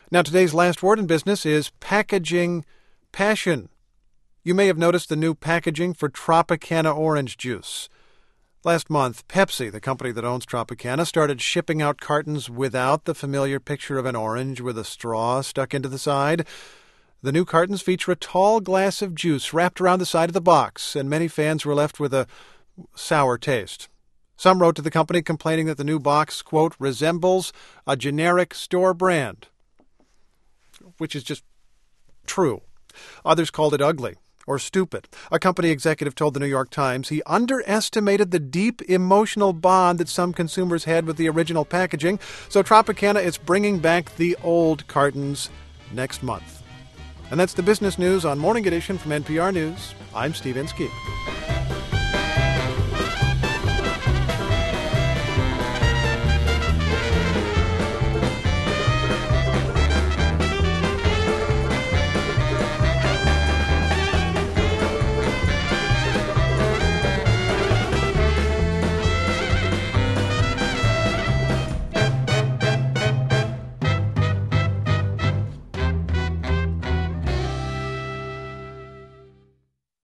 Now, today's last word in business is packaging passion. You may have noticed the new packaging for Tropicana orange juice. Last month, Pepsi, the company that owns Tropicana, started shipping out cartons without the familiar picture of an orange with a straw stuck into the side. The new cartons feature a tall glass of juice wrapped around the side of the box, and many fans were left with a sour taste. Some wrote to the company complaining that the new box, quote, resembles a generic store brand, which is just true. Others called it ugly or stupid. A company executive told the New York Times he underestimated the deep emotional bond that some consumers had with the original packaging, so Tropicana is bringing back the old cartons next month. And that's the business news on Morning Edition from NPR News. I'm Steve Inskeep.